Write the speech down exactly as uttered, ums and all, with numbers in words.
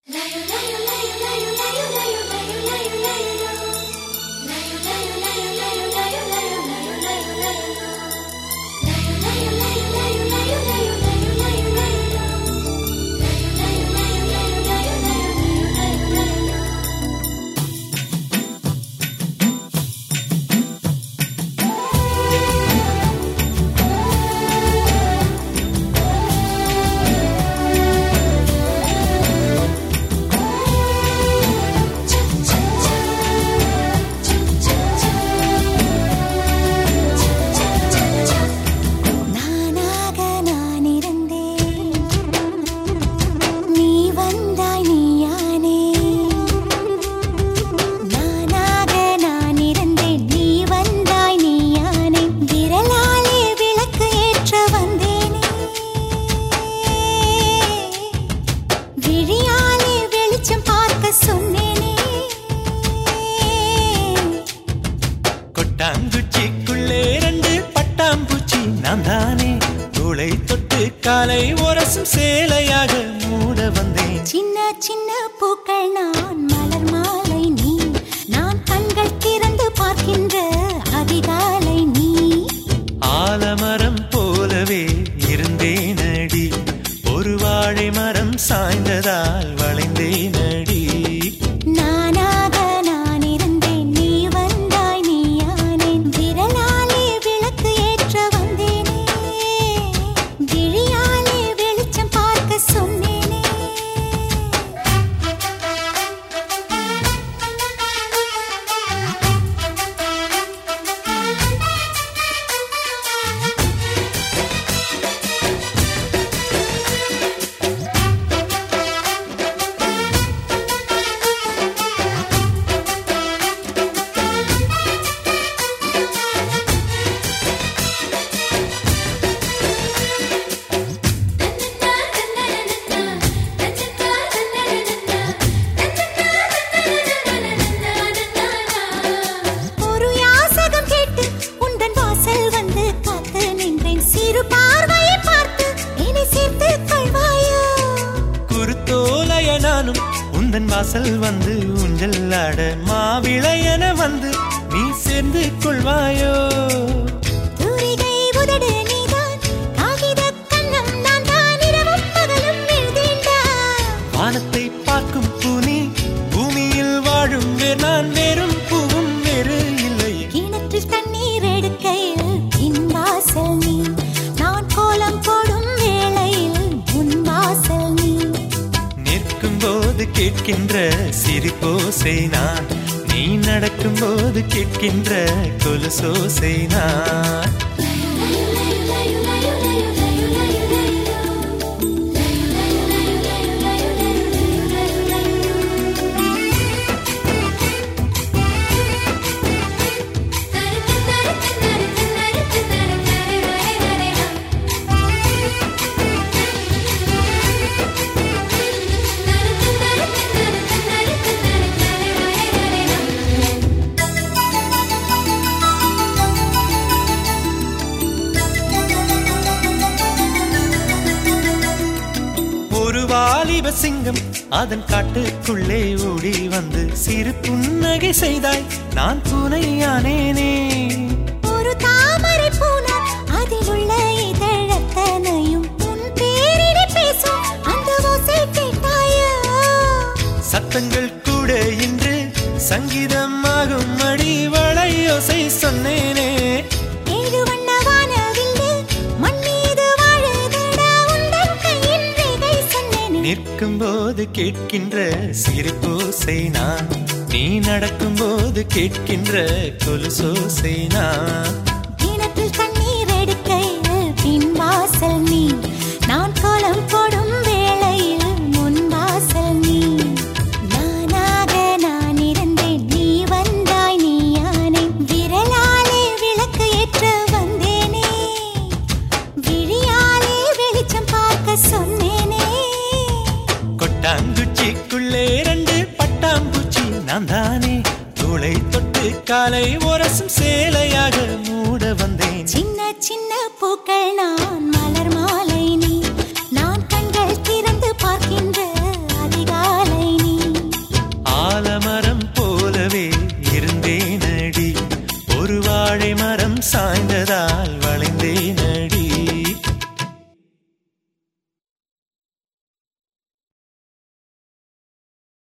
கொட்டாங்குச்சிக்குள்ளே ரெண்டு பட்டாம்பூச்சி நான் தானே. தோளை தொட்டு காலை உரசும் சேலையாக மூட வந்தேன். சின்ன சின்ன பூக்கள் நான், மலர் மாலை நீ. நான் கண்கள் திறந்து பார்க்கின்ற அதிகாலை நீ. ஆலமரம் போலவே இருந்தேனடி, ஒரு வாழை மரம் சாய்ந்ததால் வளைந்தேனடி. நானாக நான் இருந்தேன், நீ வந்தாய் நீயானேன். விரலாலே விளக்கு ஏற்ற வந்தேனே, விழியாலே வெளிச்சம் பார்க்க சொன்னேனே. நானும் உந்தன் வாசல் வந்து ஊஞ்சல் ஆட, மாவிளையன வந்து நீ சேர்ந்து கொள்வாயோ. தூரிகை உதடு நீதான், காகித கண்ணம் நான் தான், இரவும் பகலும் எழுதேண்டா. வானத்தை பார்க்கும் பூனி, பூமியில் வாழும் வேர் நான், வேறும் பூவும் வேறு இல்லை. கிணற்றில் தண்ணீர் எடுக்கையில் என் வாசல் நீ, நான் கோலம் போடும் வேளையில் உன் வாசல் நீ. நிற்கும் போது கேட்கின்ற சிரிப்போசை நான், நீ நடக்கும் போது கேட்கின்ற கொலுசோசை நான். வாலிப சிங்கம் அதன் காட்டுக்குள்ளே ஓடி வந்து சிறு புன்னகை செய்தாய், நான் பூனையானேனே. ஒரு தாமரை பூனா, அதில் உள்ள இதழத்தனையும் உன் பேரினை பேசும் அந்த ஓசை கேட்டாயோ. சத்தங்கள் கூட இன்று சங்கீதம் ஆகும் அடி, வளையோசை சொன்னேனே. ஏழு வண்ண வானவில்லு மண் மீது வாழுதடா, உந்தன் கையின் ரேகை சொன்னேனே. நிற்கும் போது கேட்கின்ற சிரிப்போசை நான், நீ நடக்கும் போது கேட்கின்ற கொலுசோசை நான். கிணற்றில் தண்ணீர் எடுக்கையில் பின் வாசல் நீ, நான் கோலம் போடும் வேளையில் முன் வாசல் நீ. நானாக நான் இருந்தேன், நீ வந்தாய் நீயானே. விரலாலே விளக்கு ஏற்ற வந்தேனே, விழியாலே வெளிச்சம் பார்க்க சொன்னேனே. கொட்டாங்குச்சிக்குள்ளே ரெண்டு பட்டாம்பூச்சி நான் தானே. தோளை தொட்டு காலை உரசும் சேலையாக மூட வந்தேன். சின்ன சின்ன பூக்கள் நான், மலர் மாலை நீ. நான் கண்கள் திறந்து பார்க்கின்ற அதிகாலை கண்டதால் வளைந்தேன்